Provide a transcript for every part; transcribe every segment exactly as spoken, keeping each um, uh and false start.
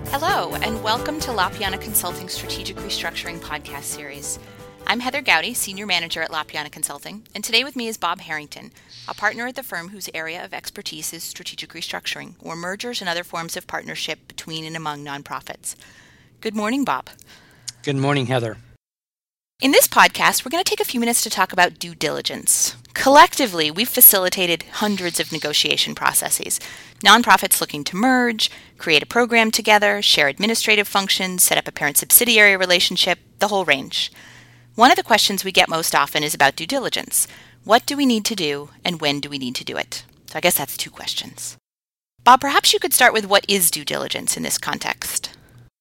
Hello, and welcome to La Piana Consulting Strategic Restructuring Podcast Series. I'm Heather Gowdy, Senior Manager at La Piana Consulting, and today with me is Bob Harrington, a partner at the firm whose area of expertise is strategic restructuring, or mergers and other forms of partnership between and among nonprofits. Good morning, Bob. Good morning, Heather. In this podcast, we're going to take a few minutes to talk about due diligence. Collectively, we've facilitated hundreds of negotiation processes. Nonprofits looking to merge, create a program together, share administrative functions, set up a parent-subsidiary relationship, the whole range. One of the questions we get most often is about due diligence. What do we need to do, and when do we need to do it? So I guess that's two questions. Bob, perhaps you could start with what is due diligence in this context?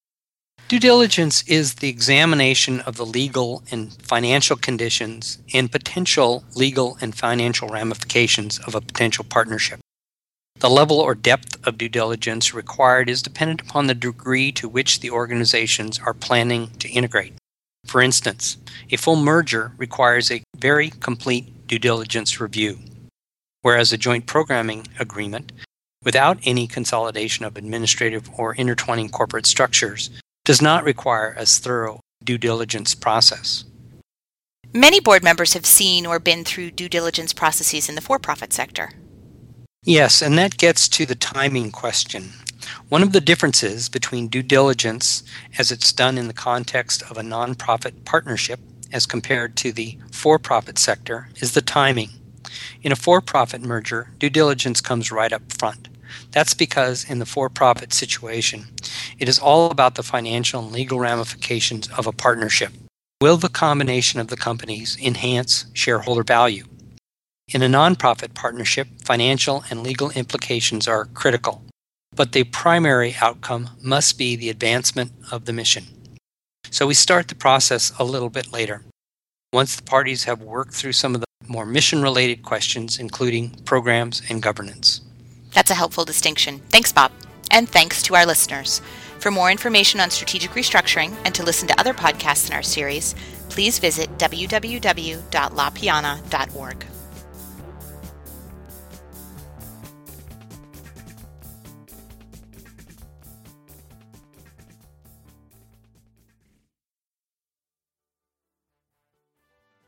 Due diligence is the examination of the legal and financial conditions and potential legal and financial ramifications of a potential partnership. The level or depth of due diligence required is dependent upon the degree to which the organizations are planning to integrate. For instance, a full merger requires a very complete due diligence review, whereas a joint programming agreement, without any consolidation of administrative or intertwining corporate structures, does not require as thorough due diligence process. Many board members have seen or been through due diligence processes in the for-profit sector. Yes, and that gets to the timing question. One of the differences between due diligence as it's done in the context of a nonprofit partnership as compared to the for-profit sector is the timing. In a for-profit merger, due diligence comes right up front. That's because in the for-profit situation, it is all about the financial and legal ramifications of a partnership. Will the combination of the companies enhance shareholder value? In a nonprofit partnership, financial and legal implications are critical, but the primary outcome must be the advancement of the mission. So we start the process a little bit later, once the parties have worked through some of the more mission-related questions, including programs and governance. That's a helpful distinction. Thanks, Bob. And thanks to our listeners. For more information on strategic restructuring and to listen to other podcasts in our series, please visit w w w dot la piana dot org.